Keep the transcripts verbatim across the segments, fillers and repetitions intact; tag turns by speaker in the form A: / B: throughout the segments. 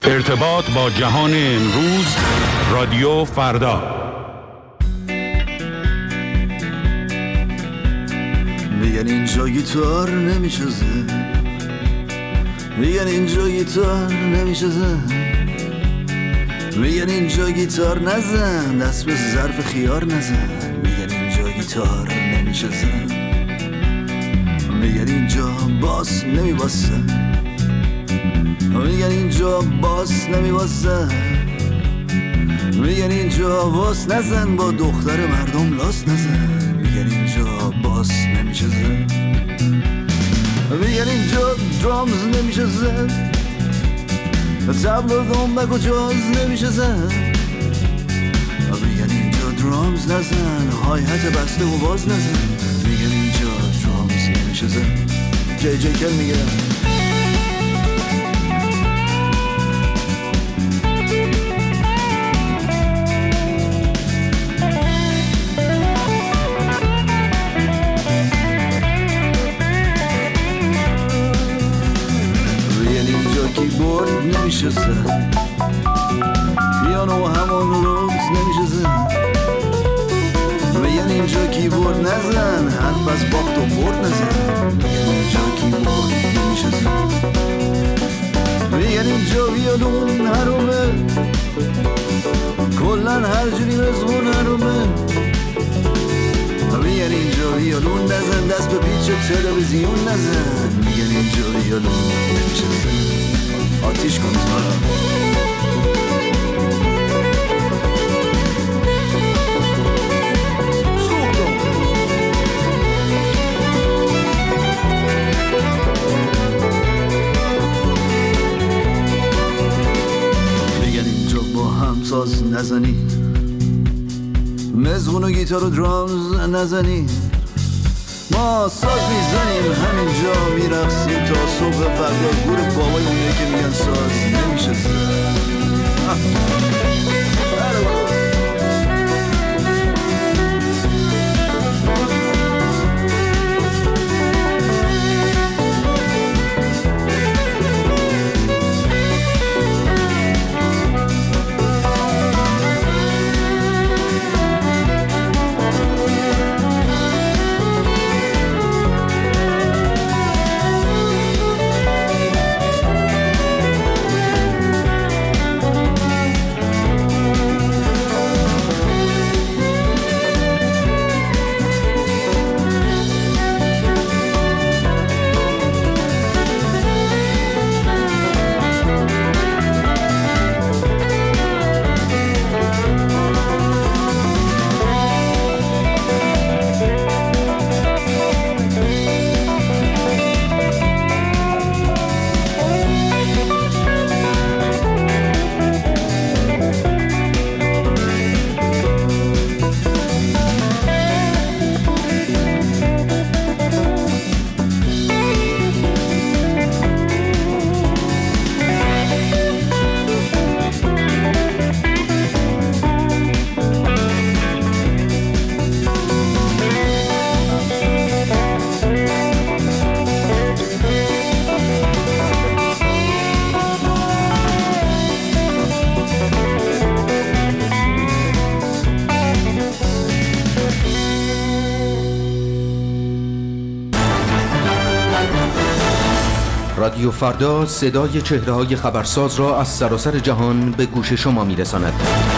A: ارتباط با جهان امروز، رادیو فردا.
B: میگن اینجا گیتار نمیشه زد، میگن اینجا گیتار نمیشه زد، میگن اینجا گیتار نزن، دست به ظرف خیار نزن. میگن اینجا گیتار نمیشه زد، میگن اینجا باس نمیباسه، میگن اینجا باس نمیباسه، میگن اینجا باس نزن، با دختر مردم لاس نزن. میگن اینجا باس نمیشه زد، میگن اینجا درامز نمیشه زد، تبل و دنبک و جاز نمیشه زد. میگن اینجا درامز نزن، های هت بسته و باز نزن. میگن اینجا درامز نمیشه زد. جی جی کل میگه کیبورد نمیشه زد، پیانو همون روز نمیشه زد. میگن اینجا کیبورد نزن، حرف از باخت و برد نزن. میگن اینجا کیبورد نمیشه زد، میگن اینجا ویولون حرومه، کلن هر جوری مزمون حرومه. میگن اینجا ویولون نزن، دست به پیچ تلویزیون نزن. میگن اینجا ویولون نمیشه زد، آتیش کن تارا. میگن اینجا با هم ساز نزنی، مزغون و گیتار و درامز نزنی. ما ساز میزنیم همینجا میرقصیم تا صبح فردا. گور بابای اونه که میگن ساز نمیشه زد.
C: رادیو فردا صدای چهره‌های خبرساز را از سراسر جهان به گوش شما می‌رساند.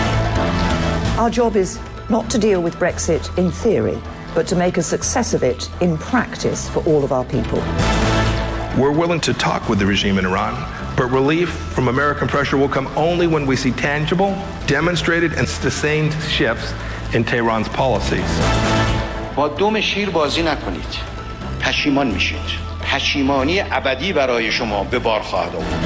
D: Our job is not to deal with Brexit in theory, but to make a success of it in practice for all of our people.
E: We're willing to talk with the regime in Iran, but relief from American pressure will come only when we see tangible, demonstrated and sustained shifts in Tehran's policies.
F: با دم شیر بازی نکنید. پشیمان میشید. پشیمانی ابدی برای شما به بار خواهد آورد.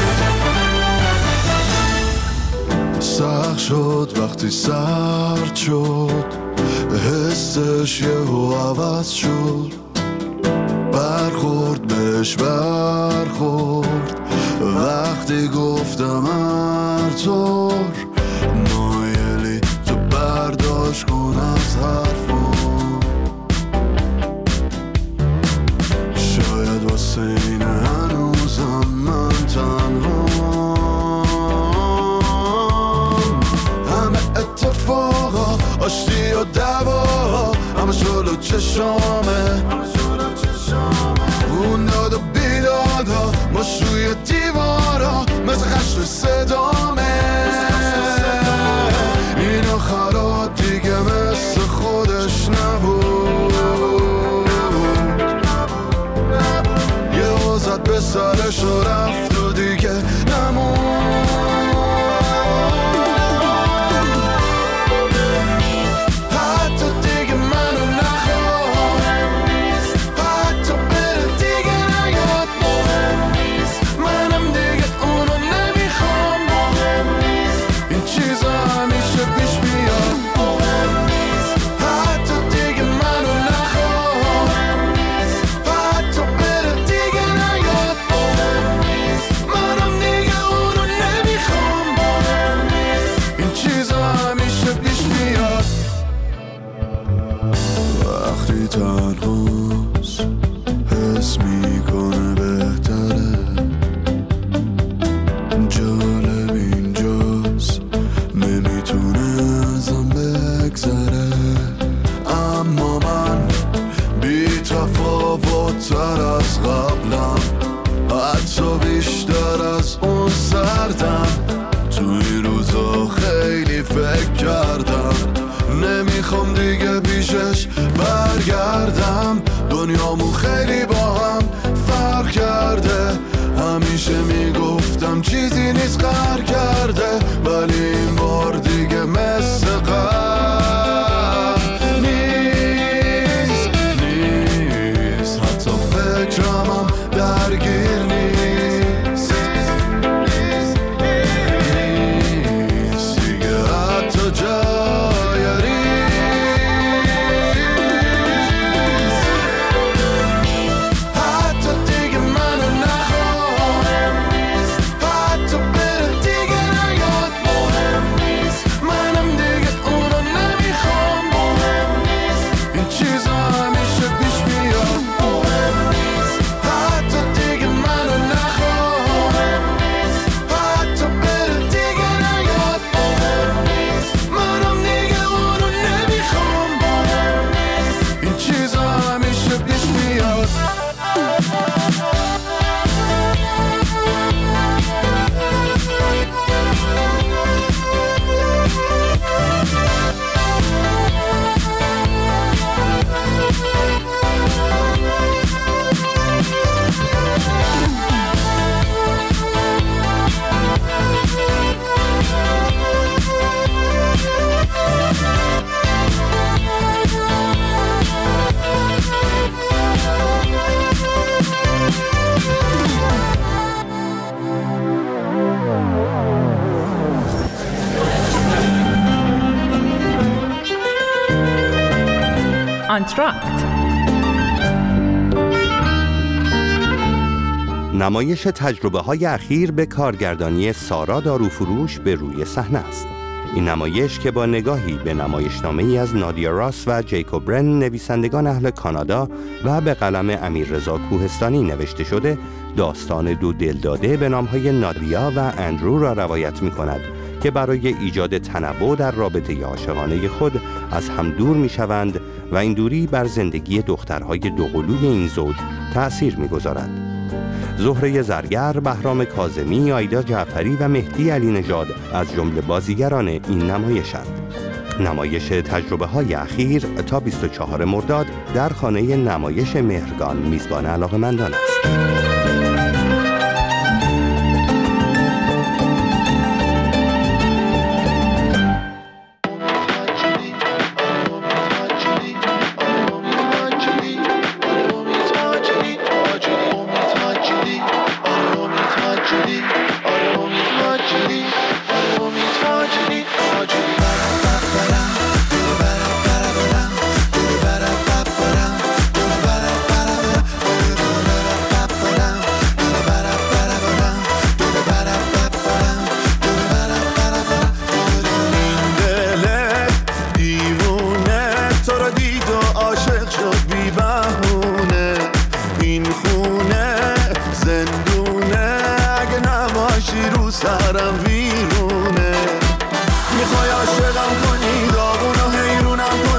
B: سخت شد وقتی سرد شد، حسش یهو عوض شد، برخورد بهش برخورد وقتی گفتم هر طور مایلی تو برداشت کن از حرفم. شاید واسه این هنوزم من تنها و دوا همه جلو چشامه، اون داد و بیدادا باش روی دیوارا مثل خشت صدامه. این آخرات دیگه مثل خودش نبود، یه وزد به سرش و رفت و دیگه نمون. نمیخوام دیگه پیشش برگردم، دنیامون خیلی با هم فرق کرده. همیشه میگفتم چیزی نیست غر کرده، ولی این بار دیگه مثل قبل نیست نیست حتی فکرم هم درگیر نیست نیست دیگه حتی جا
G: انتراکت.
H: نمایش تجربه های اخیر به کارگردانی سارا داروفروش به روی صحنه است. این نمایش که با نگاهی به نمایشنامه‌ای از نادیا راس و جیکوب رن نویسندگان اهل کانادا و به قلم امیررضا کوهستانی نوشته شده، داستان دو دلداده به نامهای نادیا و اندرو را روایت می کند که برای ایجاد تنوع در رابطه عاشقانه خود از هم دور می شوند و این دوری بر زندگی دخترهای دوقلوی این زوج تأثیر می گذارد. زهره زرگر، بهرام کاظمی، آیدا جعفری و مهدی علی نژاد از جمله بازیگران این نمایشند. نمایش تجربه های اخیر تا بیست و چهارم مرداد در خانه نمایش مهرگان میزبان علاقه‌مندان است.
B: سرم ویرونه، میخوای عاشقم کنی، داغونو حیرونم کنی.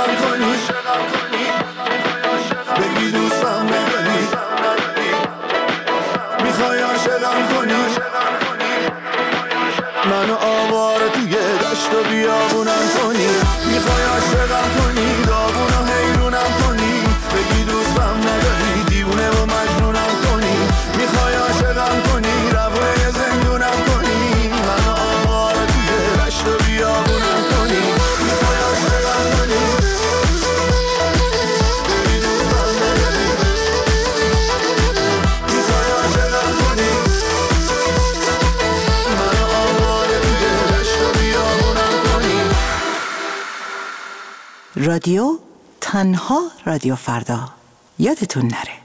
B: عاشقم کنی بگی دوستم نداری میخوای عاشقم کنی منو آواره توی دشت و بیابونم کنی میخوای عاشقم کنی داغون و حیرونم کنی بگی دوستم نداری دیوونه و مجنونم کنی میخوای عاشقم کنی روی زندونم کنی منو آواره توی دشت و بیابونم کنی میخوای عاشقم کنی بگی دوستم نداری میخوای عاشقم کنی منو آواره توی دشت و بیابونم کنی.
G: رادیو تنها رادیو فردا یادتون نره.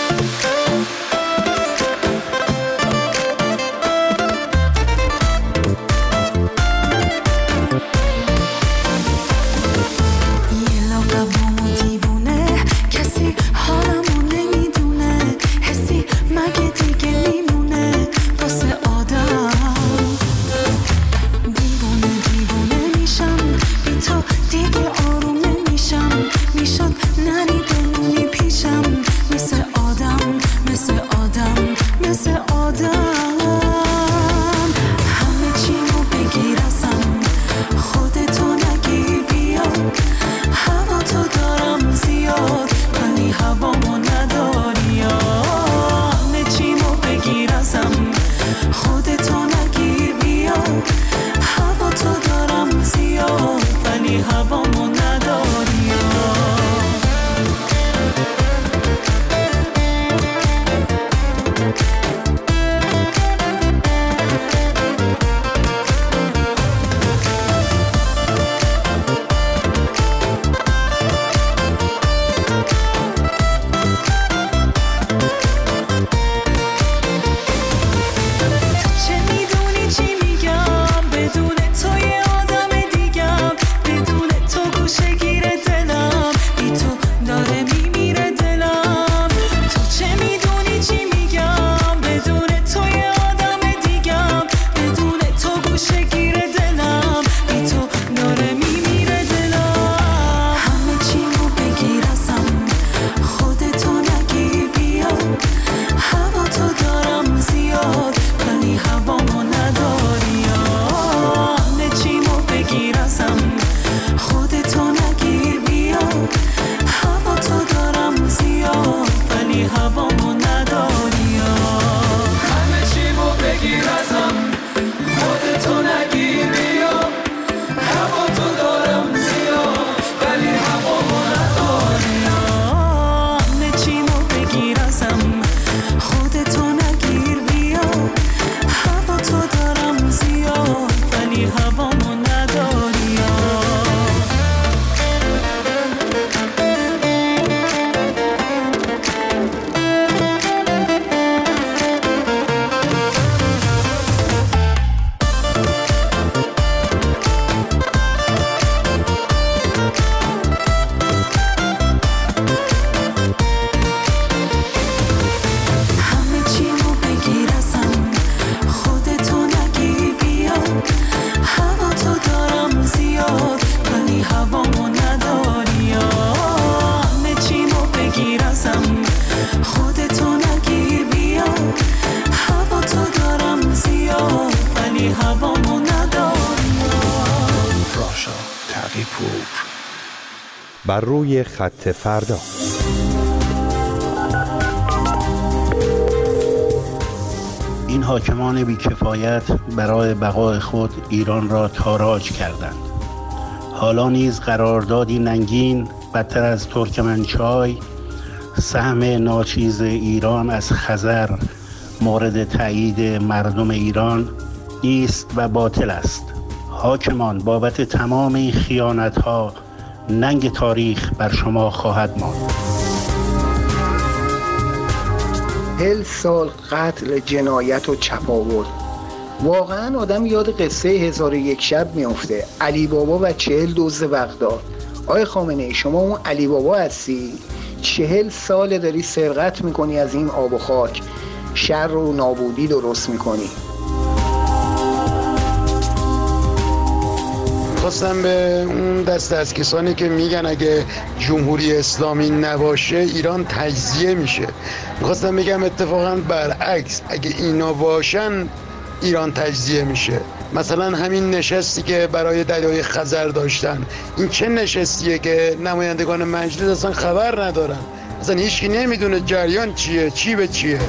H: بر روی خط فردا.
I: این حاکمان بی‌کفایت برای بقای خود ایران را تاراج کردند. حالا نیز قراردادی ننگین بدتر از ترکمنچای، سهم ناچیز ایران از خزر مورد تایید مردم ایران نیست و باطل است. حاکمان بابت تمام این خیانت‌ها ننگ تاریخ بر شما خواهد ماند.
J: هل سال قتل، جنایت و چپاول. واقعا آدم یاد قصه هزار و یک شب میفته. علی بابا و چهل دزد بغداد. آقای خامنه‌ای شما اون علی بابا هستی؟ چهل سال داری سرقت میکنی از این آب و خاک، شر و نابودی درست میکنی.
K: خواستم به اون دست از کسانی که میگن اگه جمهوری اسلامی نباشه ایران تجزیه میشه، میخواستم بگم اتفاقا برعکس، اگه اینا باشن ایران تجزیه میشه. مثلا همین نشستی که برای دریای خزر داشتن، این چه نشستیه که نمایندگان مجلس اصلا خبر ندارن، اصلا هیچکی نمیدونه جریان چیه، چی به چیه.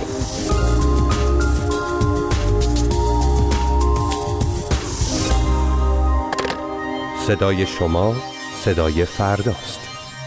H: صدای شما صدای فرداست.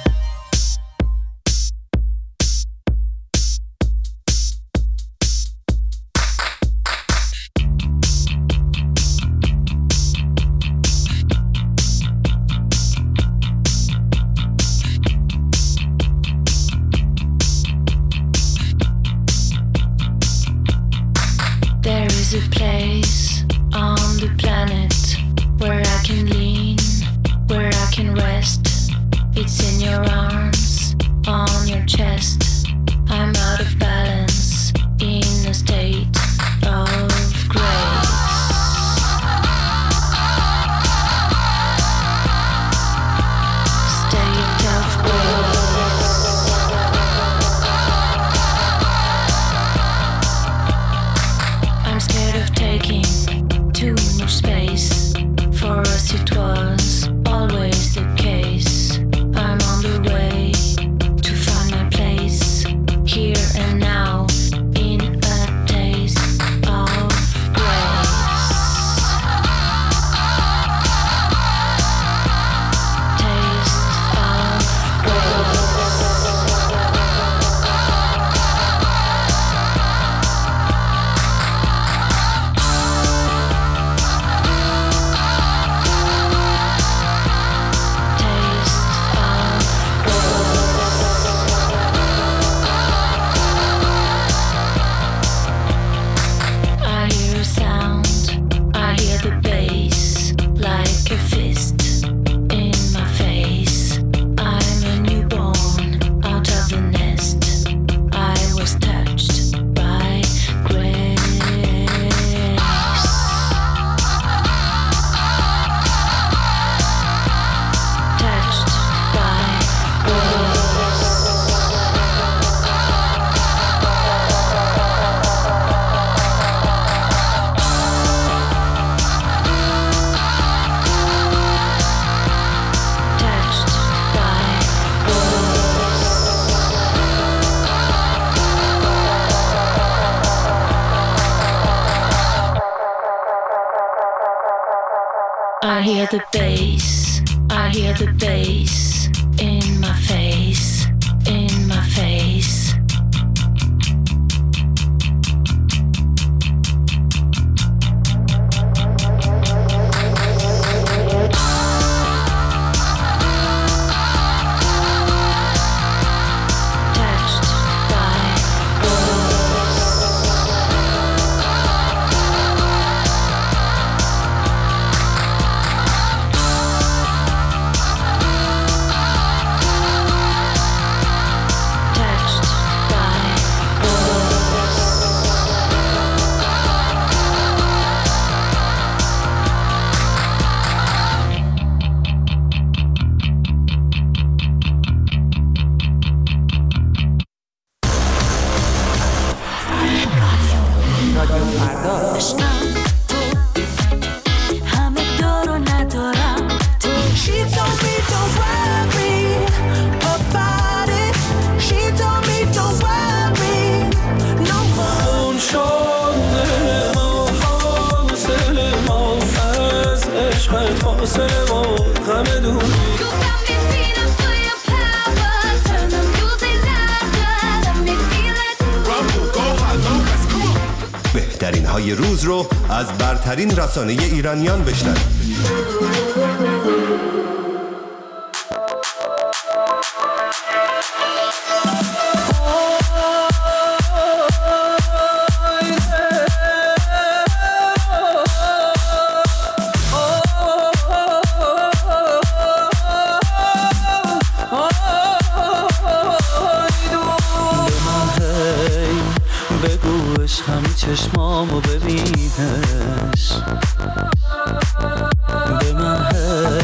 L: There is a place on the planet where I can lean, where I can rest. It's in your arms, on your chest. I'm out of balance, in a state of grace. State of grace. I'm scared of taking too much space. For us it was always the case. I'm on the way to find my place, here and now, in a taste of grace. Taste of grace. I hear the bass, I hear the bass in my face, in my face.
M: بهترین های روز رو از برترین رسانه ایرانیان بشنوید.
N: چشمامو ببینش، به من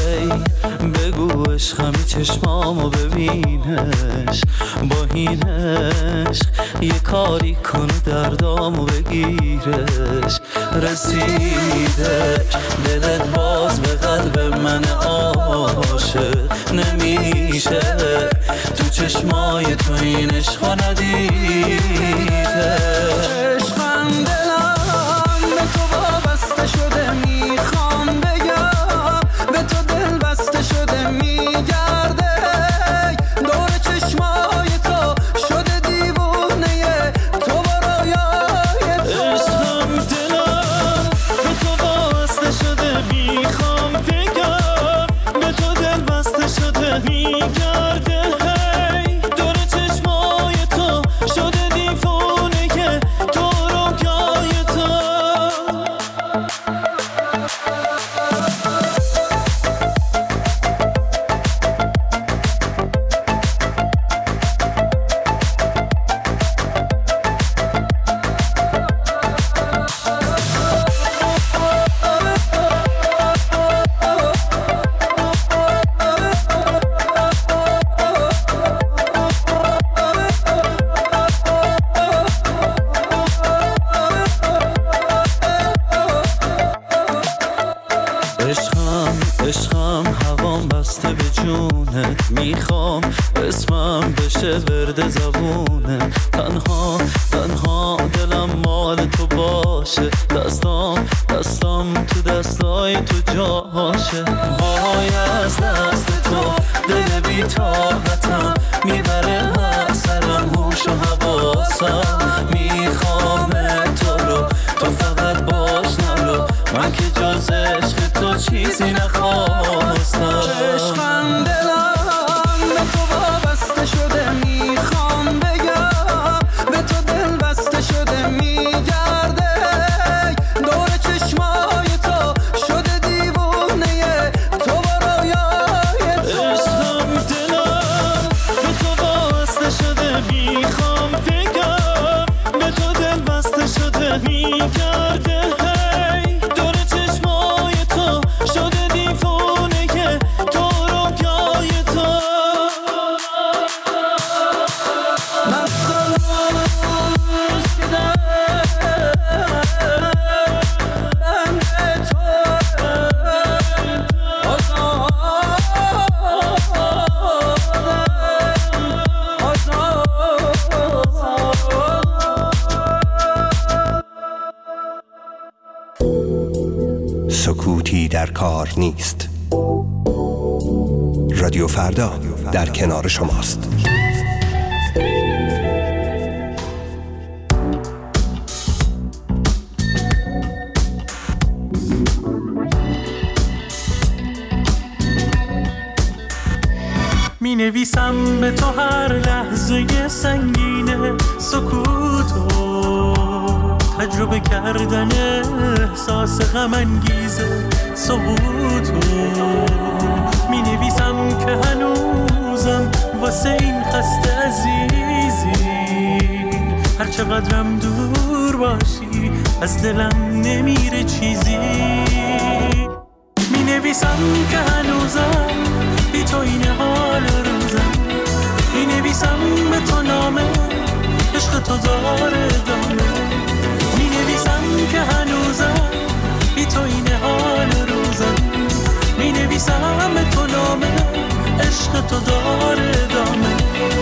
N: عشقمی چشمامو ببینش، با این عشق یه کاری کنه دردامو بگیرش. رسیدش دلت باز به قلب من عاشق نمیشه، تو چشمای تو این عشقا ندیده.
O: عشقم دلم به تو وابسته شده، میخوام بگم به تو دل بسته شده، میگرده دور چشمای تو شده دیوونه تو برایای تو.
N: عشقم دلم به تو وابسته شده، میخوام بگم به تو دل بسته شده، میگرده دور چشمای تو شده دیوونه که تو رویای تو. عشقم عشقم هوام بسته به جونت، میخوام اسمم بشه ورد زبونه. تنها تنها دلم مال تو باشه، دستام دستام تو دستای تو جاشه. وای از دست تو دل بی طاقتم، میبره هر سرم هوش و حواسم. میخوام تو رو تو فقط باش نرو، من که جز عشق تو چیزی نخواستم.
O: عشقم دلم به تو وابسته شده، میخوام بگم به تو دل بسته شده، میگرده دور چشمای تو شده دیوونه تو برایای تو.
N: عشقم دلم به تو وابسته شده، میخوام بگم به تو دل بسته شده، میگرده دور چشمای تو شده دیوونه که تو رویای تو.
M: سکوتی در کار نیست. رادیو فردا در کنار شماست.
P: می نویسم به تو هر لحظه سنگینه، سکوتو تجربه کردن احساس غم انگیزه، سقوطو می نویسم که هنوزم واسه این خسته عزیزی، هر چقدرم دور باشی از دلم نمیره چیزی. می نویسم که هنوزم بی تو این حال روزم، می نویسم به تو نامه عشق تو داره دامه، می نویسم که هنوزم بی تو این حال روزم، می نویسم به تو نامه عشق تو داره دامه.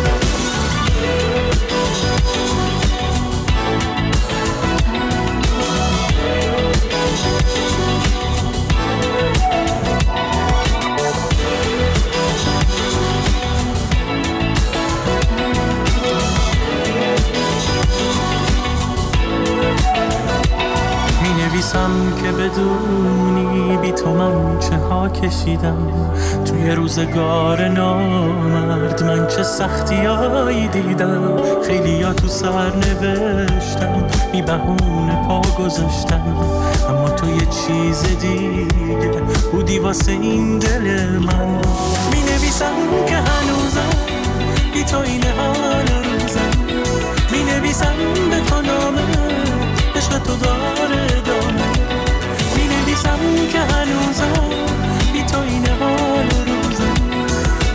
P: نویسم که بدونی بی تو من چه ها کشیدم، توی روزگار نامرد من چه سختیایی دیدم. خیلی ها تو سر نوشتم بی بهونه پا گذاشتم، اما تو یه چیز دیگه بودی واسه این دل من. می نویسم که هنوزم بی تو این حال روزم، می نویسم به تو نامه عشق تو داره دامه، می نویسم که هنوزم بی تو این حال روزم،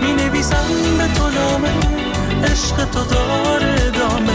P: عشق تو داره ادامه.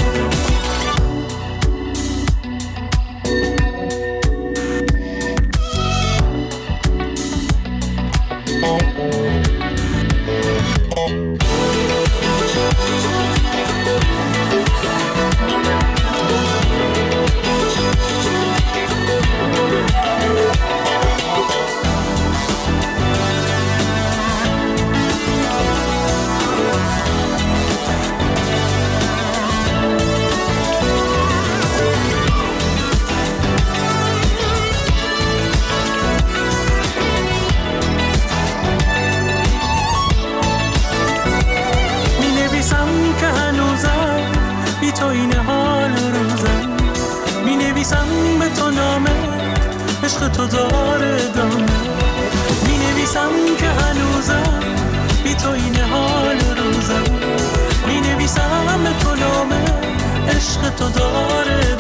P: تو این حال روزم می نویسم به تو نامه عشق تو داره ادامه. می نویسم که هنوزم بی تو این حال روزم می نویسم به تو نامه عشق تو داره